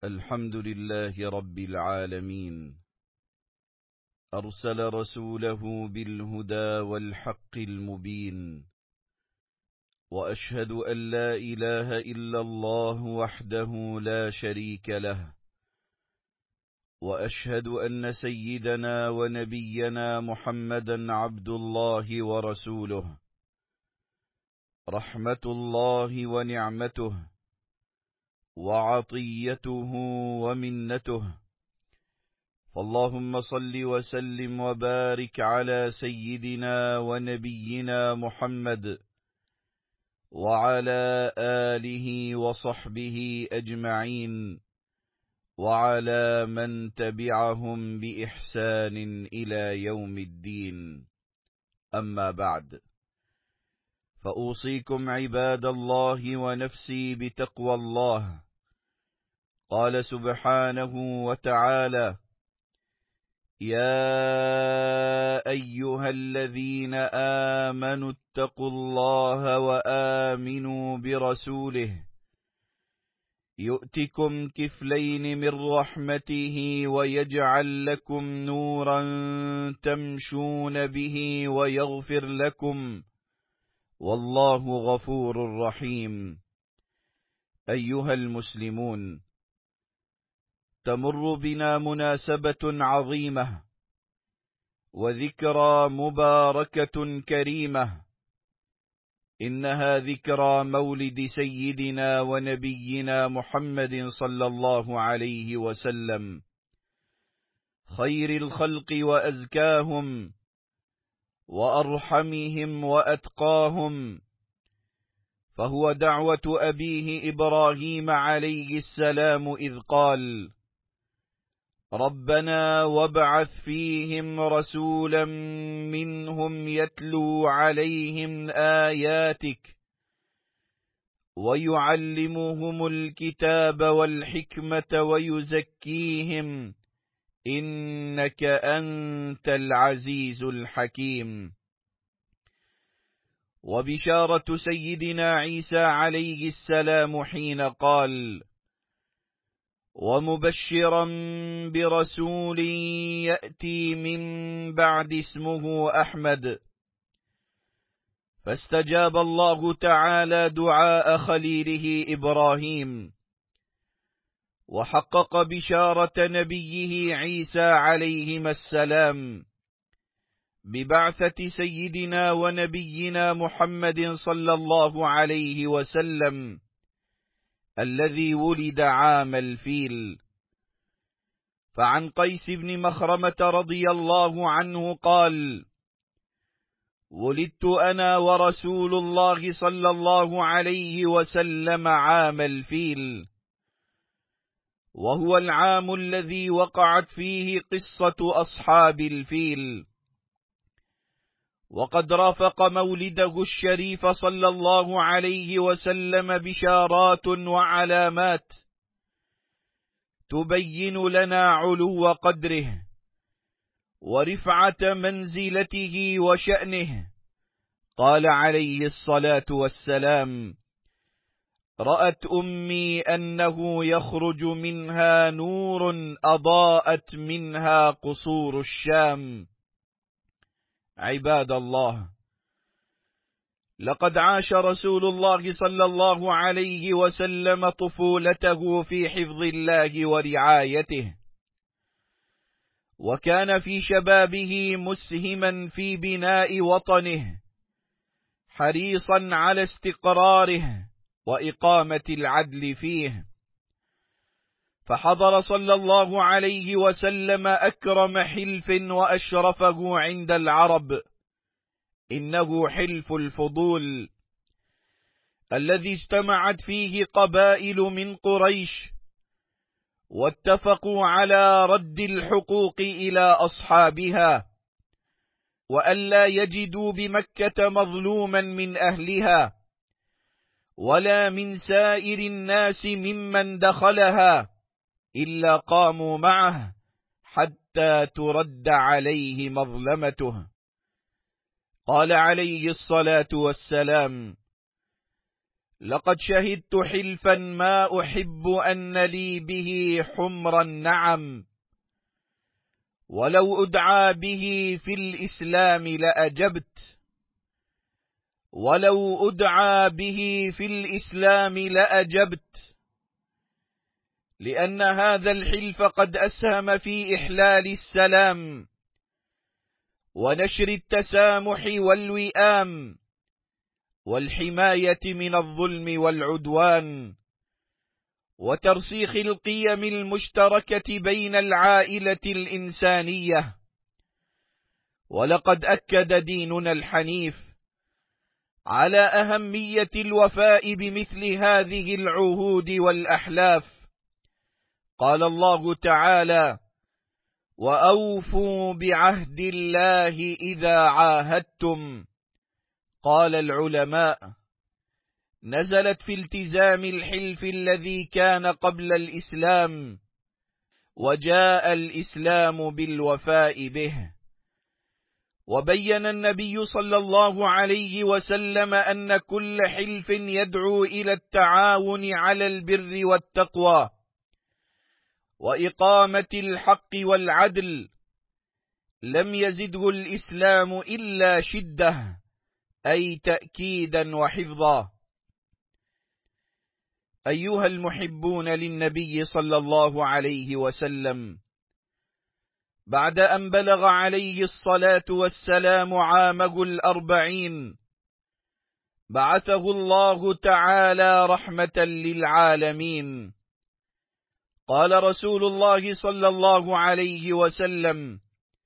الحمد لله رب العالمين، أرسل رسوله بالهدى والحق المبين، وأشهد أن لا إله إلا الله وحده لا شريك له، وأشهد أن سيدنا ونبينا محمدا عبد الله ورسوله، رحمة الله ونعمته وعطيته ومنته، فاللهم صل وسلم وبارك على سيدنا ونبينا محمد وعلى آله وصحبه أجمعين، وعلى من تبعهم بإحسان إلى يوم الدين. أما بعد، فأوصيكم عباد الله ونفسي بتقوى الله. قال سبحانه وتعالى: يا أيها الذين آمنوا اتقوا الله وآمنوا برسوله يؤتكم كفلين من رحمته ويجعل لكم نورا تمشون به ويغفر لكم، والله غفور رحيم. أيها المسلمون، تمر بنا مناسبة عظيمة وذكرى مباركة كريمة، إنها ذكرى مولد سيدنا ونبينا محمد صلى الله عليه وسلم، خير الخلق وأزكاهم وأرحمهم وأتقاهم، فهو دعوة أبيه إبراهيم عليه السلام إذ قال: ربنا وابعث فيهم رسولا منهم يتلو عليهم آياتك ويعلمهم الكتاب والحكمة ويزكيهم إنك أنت العزيز الحكيم. وبشارة سيدنا عيسى عليه السلام حين قال: ومبشرا برسول يأتي من بعد اسمه أحمد، فاستجاب الله تعالى دعاء خليله إبراهيم، وحقق بشارة نبيه عيسى عليهما السلام ببعثة سيدنا ونبينا محمد صلى الله عليه وسلم الذي ولد عام الفيل. فعن قيس بن مخرمة رضي الله عنه قال: ولدت أنا ورسول الله صلى الله عليه وسلم عام الفيل، وهو العام الذي وقعت فيه قصة أصحاب الفيل، وقد رافق مولده الشريف صلى الله عليه وسلم بشارات وعلامات تبين لنا علو قدره ورفعة منزلته وشأنه. قال عليه الصلاة والسلام: رأت أمي أنه يخرج منها نور أضاءت منها قصور الشام. عباد الله، لقد عاش رسول الله صلى الله عليه وسلم طفولته في حفظ الله ورعايته، وكان في شبابه مسهما في بناء وطنه، حريصا على استقراره وإقامة العدل فيه، فحضر صلى الله عليه وسلم أكرم حلف وأشرفه عند العرب، إنه حلف الفضول، الذي اجتمعت فيه قبائل من قريش، واتفقوا على رد الحقوق إلى أصحابها، وألا يجدوا بمكة مظلوما من أهلها ولا من سائر الناس ممن دخلها، إلا قاموا معه حتى ترد عليه مظلمته. قال عليه الصلاة والسلام: لقد شهدت حلفا ما أحب أن لي به حمر النعم، ولو أدعى به في الإسلام لأجبت، ولو أدعى به في الإسلام لأجبت، لأن هذا الحلف قد أسهم في إحلال السلام ونشر التسامح والوئام والحماية من الظلم والعدوان وترسيخ القيم المشتركة بين العائلة الإنسانية. ولقد أكد ديننا الحنيف على أهمية الوفاء بمثل هذه العهود والأحلاف. قال الله تعالى: وأوفوا بعهد الله إذا عاهدتم. قال العلماء: نزلت في التزام الحلف الذي كان قبل الإسلام، وجاء الإسلام بالوفاء به. وبين النبي صلى الله عليه وسلم أن كل حلف يدعو إلى التعاون على البر والتقوى وإقامة الحق والعدل لم يزده الإسلام إلا شدة، أي تأكيدا وحفظا. أيها المحبون للنبي صلى الله عليه وسلم، بعد أن بلغ عليه الصلاة والسلام عامه 40 بعثه الله تعالى رحمة للعالمين. قال رسول الله صلى الله عليه وسلم: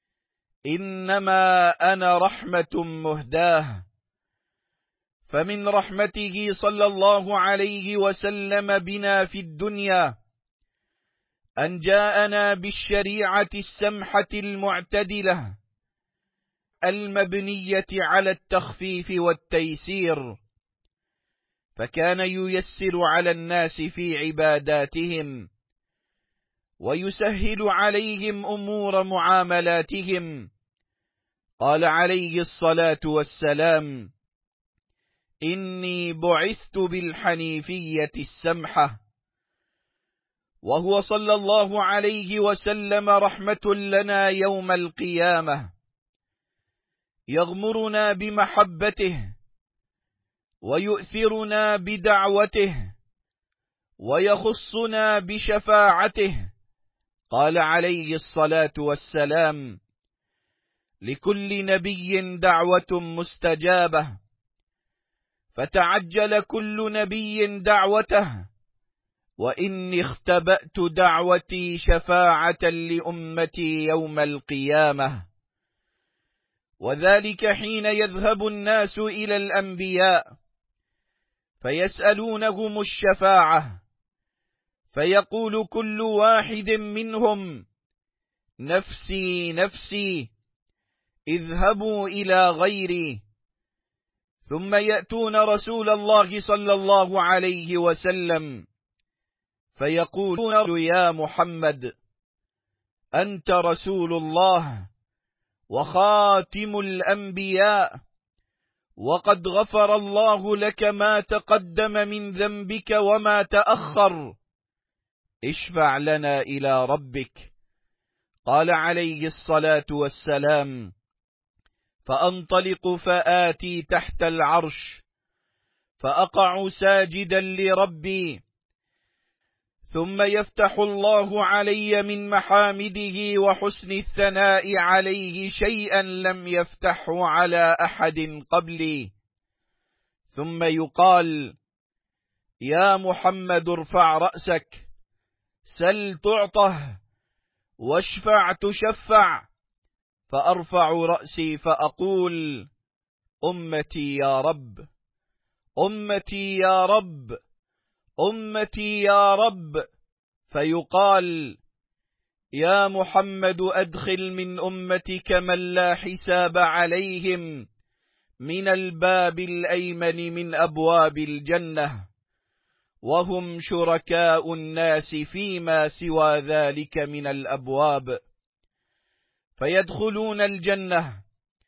إنما أنا رحمة مهداة. فمن رحمته صلى الله عليه وسلم بنا في الدنيا أن جاءنا بالشريعة السمحة المعتدلة المبنية على التخفيف والتيسير، فكان ييسر على الناس في عباداتهم ويسهل عليهم أمور معاملاتهم. قال عليه الصلاة والسلام: إني بعثت بالحنيفية السمحة. وهو صلى الله عليه وسلم رحمة لنا يوم القيامة، يغمرنا بمحبته ويؤثرنا بدعوته ويخصنا بشفاعته. قال عليه الصلاة والسلام: لكل نبي دعوة مستجابة، فتعجل كل نبي دعوته، وإني اختبأت دعوتي شفاعة لأمتي يوم القيامة. وذلك حين يذهب الناس إلى الأنبياء فيسألونهم الشفاعة، فيقول كل واحد منهم: نفسي نفسي، اذهبوا إلى غيري. ثم يأتون رسول الله صلى الله عليه وسلم فيقولون: يا محمد، أنت رسول الله وخاتم الأنبياء، وقد غفر الله لك ما تقدم من ذنبك وما تأخر، اشفع لنا إلى ربك. قال عليه الصلاة والسلام: فأنطلق فآتي تحت العرش فأقع ساجدا لربي، ثم يفتح الله علي من محامده وحسن الثناء عليه شيئا لم يفتحه على أحد قبلي، ثم يقال: يا محمد ارفع رأسك، سل تعطه، واشفع تشفع. فأرفع رأسي فأقول: أمتي يا رب، أمتي يا رب، أمتي يا رب. فيقال: يا محمد أدخل من أمتك من لا حساب عليهم من الباب الأيمن من أبواب الجنة، وهم شركاء الناس فيما سوى ذلك من الأبواب. فيدخلون الجنة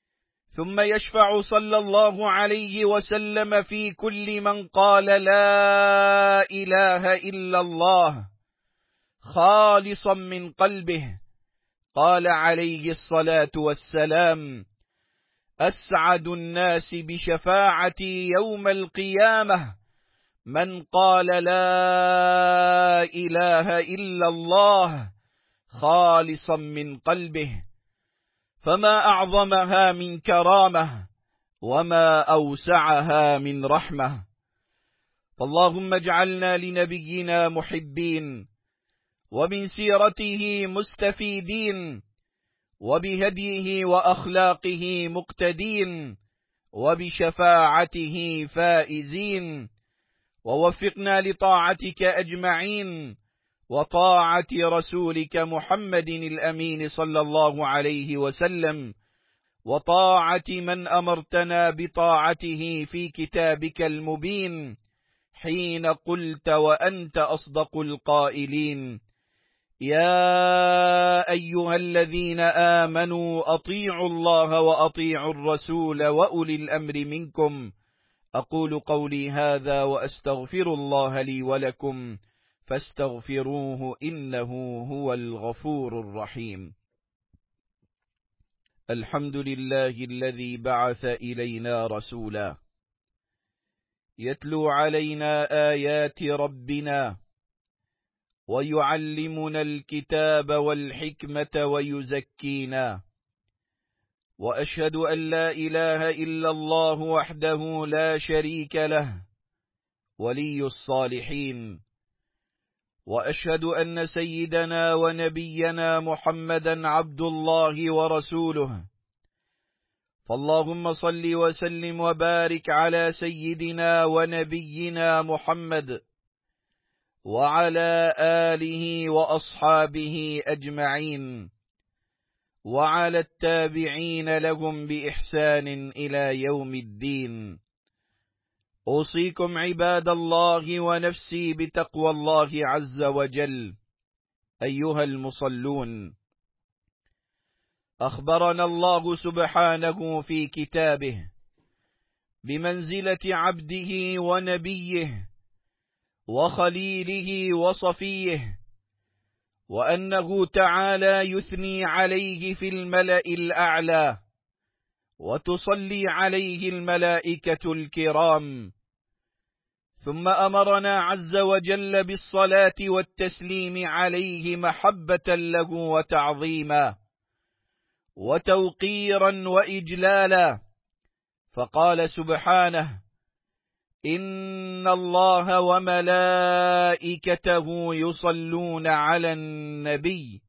ثم يشفع صلى الله عليه وسلم في كل من قال لا إله إلا الله خالصا من قلبه. قال عليه الصلاة والسلام: أسعد الناس بشفاعتي يوم القيامة من قال لا إله إلا الله خالصا من قلبه. فما أعظمها من كرامة وما أوسعها من رحمة. فاللهم اجعلنا لنبينا محبين، ومن سيرته مستفيدين، وبهديه وأخلاقه مقتدين، وبشفاعته فائزين. ووفقنا لطاعتك أجمعين، وطاعة رسولك محمد الأمين صلى الله عليه وسلم، وطاعة من أمرتنا بطاعته في كتابك المبين، حين قلت وأنت أصدق القائلين: يا أيها الذين آمنوا أطيعوا الله وأطيعوا الرسول وأولي الأمر منكم. أقول قولي هذا وأستغفر الله لي ولكم فاستغفروه إنه هو الغفور الرحيم. الحمد لله الذي بعث إلينا رسولا يتلو علينا آيات ربنا ويعلمنا الكتاب والحكمة ويزكينا. وأشهد أن لا إله إلا الله وحده لا شريك له ولي الصالحين. وأشهد أن سيدنا ونبينا محمدا عبد الله ورسوله. فاللهم صل وسلم وبارك على سيدنا ونبينا محمد وعلى آله وأصحابه أجمعين، وعلى التابعين لهم بإحسان إلى يوم الدين. أوصيكم عباد الله ونفسي بتقوى الله عز وجل. أيها المصلون، أخبرنا الله سبحانه في كتابه بمنزلة عبده ونبيه وخليله وصفيه، وأنه تعالى يثني عليه في الملأ الأعلى، وتصلي عليه الملائكة الكرام. ثم أمرنا عز وجل بالصلاة والتسليم عليه محبة له وتعظيما وتوقيرا وإجلالا، فقال سبحانه: إن الله وملائكته يصلون على النبي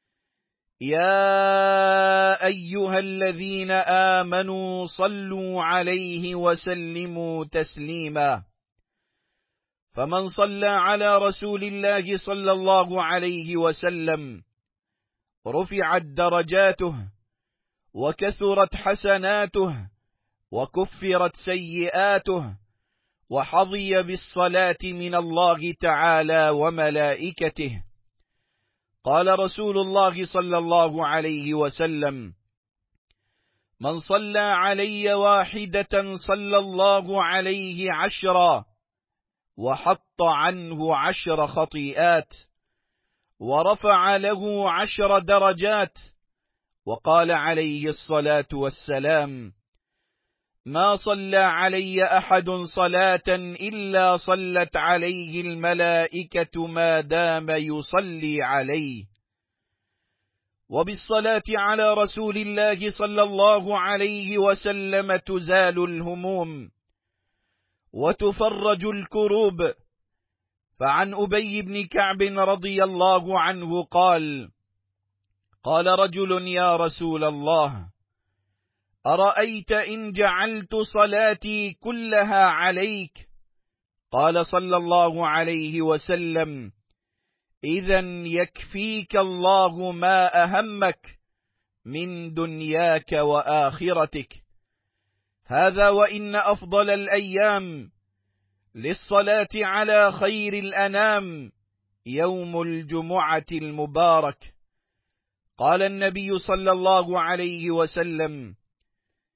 يا أيها الذين آمنوا صلوا عليه وسلموا تسليما. فمن صلى على رسول الله صلى الله عليه وسلم رفعت درجاته وكثرت حسناته وكفرت سيئاته، وحظي بالصلاة من الله تعالى وملائكته. قال رسول الله صلى الله عليه وسلم: من صلى علي واحدة صلى الله عليه 10 وحط عنه 10 خطيئات ورفع له 10 درجات. وقال عليه الصلاة والسلام: ما صلى علي أحد صلاة إلا صلت عليه الملائكة ما دام يصلي عليه. وبالصلاة على رسول الله صلى الله عليه وسلم تزال الهموم وتفرج الكروب. فعن أبي بن كعب رضي الله عنه قال: قال رجل: يا رسول الله، أرأيت إن جعلت صلاتي كلها عليك؟ قال صلى الله عليه وسلم: إذن يكفيك الله ما أهمك من دنياك وآخرتك. هذا وإن أفضل الأيام للصلاة على خير الأنام يوم الجمعة المبارك. قال النبي صلى الله عليه وسلم: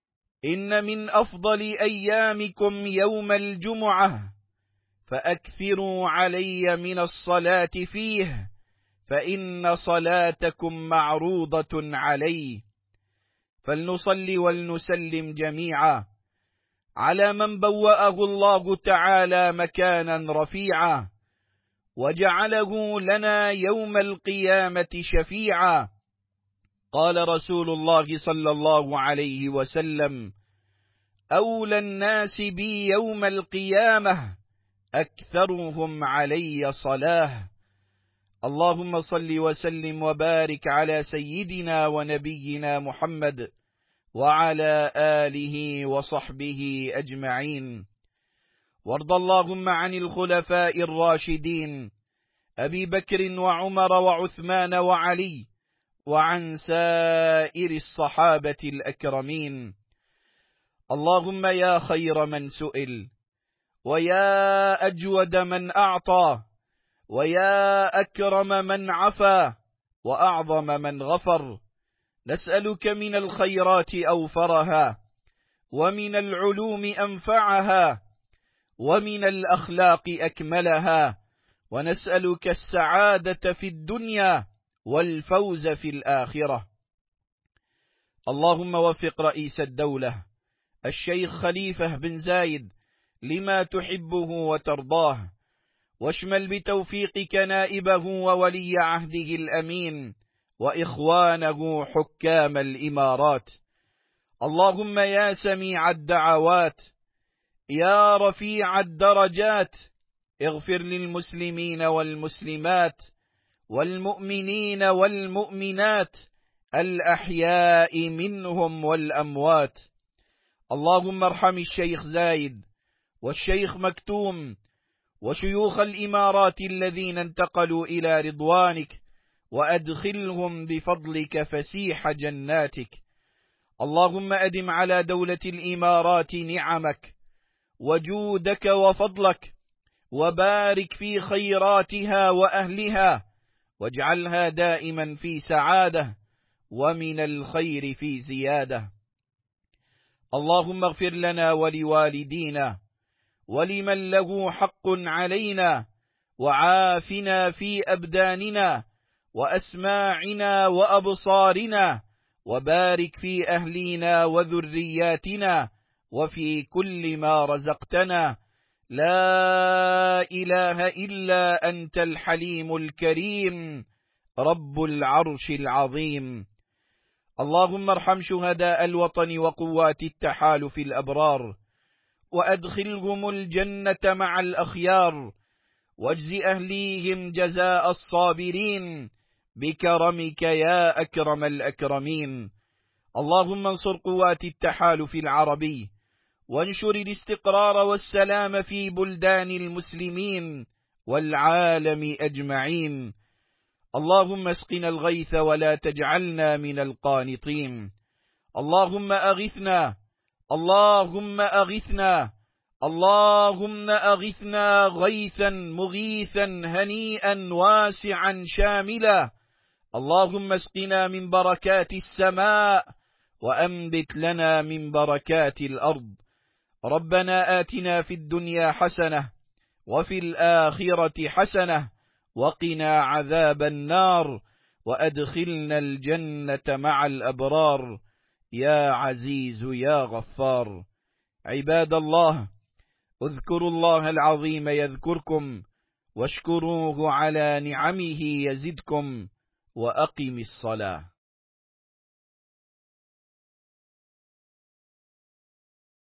إن من أفضل أيامكم يوم الجمعة، فأكثروا علي من الصلاة فيه، فإن صلاتكم معروضة علي. فلنصلي ولنسلم جميعا على من بوأه الله تعالى مكانا رفيعا، وجعله لنا يوم القيامة شفيعا. قال رسول الله صلى الله عليه وسلم: أولى الناس بي يوم القيامة أكثرهم علي صلاة. اللهم صل وسلم وبارك على سيدنا ونبينا محمد وعلى آله وصحبه أجمعين. وارض اللهم عن الخلفاء الراشدين أبي بكر وعمر وعثمان وعلي، وعن سائر الصحابة الأكرمين. اللهم يا خير من سئل، ويا أجود من أعطى، ويا أكرم من عفا، وأعظم من غفر، نسألك من الخيرات أوفرها، ومن العلوم أنفعها، ومن الأخلاق أكملها، ونسألك السعادة في الدنيا والفوز في الآخرة. اللهم وفق رئيس الدولة الشيخ خليفة بن زايد لما تحبه وترضاه، واشمل بتوفيقك نائبه وولي عهده الأمين وإخوانه حكام الإمارات. اللهم يا سميع الدعوات، يا رفيع الدرجات، اغفر للمسلمين والمسلمات والمؤمنين والمؤمنات الأحياء منهم والأموات. اللهم ارحم الشيخ زايد والشيخ مكتوم وشيوخ الإمارات الذين انتقلوا إلى رضوانك، وأدخلهم بفضلك فسيح جناتك. اللهم أدم على دولة الإمارات نعمك وجودك وفضلك، وبارك في خيراتها وأهلها، واجعلها دائما في سعادة ومن الخير في زيادة. اللهم اغفر لنا ولوالدينا ولمن له حق علينا، وعافنا في أبداننا وأسماعنا وأبصارنا، وبارك في أهلينا وذرياتنا وفي كل ما رزقتنا. لا إله إلا أنت الحليم الكريم رب العرش العظيم. اللهم ارحم شهداء الوطن وقوات التحالف الأبرار، وأدخلهم الجنة مع الأخيار، واجز أهليهم جزاء الصابرين بكرمك يا أكرم الأكرمين. اللهم انصر قوات التحالف العربي، وانشر الاستقرار والسلام في بلدان المسلمين والعالم أجمعين. اللهم اسقنا الغيث ولا تجعلنا من القانطين. اللهم أغثنا، اللهم أغثنا، اللهم أغثنا غيثا مغيثا هنيئا واسعا شاملا. اللهم اسقنا من بركات السماء، وأنبت لنا من بركات الأرض. ربنا آتنا في الدنيا حسنة وفي الآخرة حسنة وقنا عذاب النار، وأدخلنا الجنة مع الأبرار يا عزيز يا غفار. عباد الله، اذكروا الله العظيم يذكركم، واشكروه على نعمه يزدكم، وأقم الصلاة.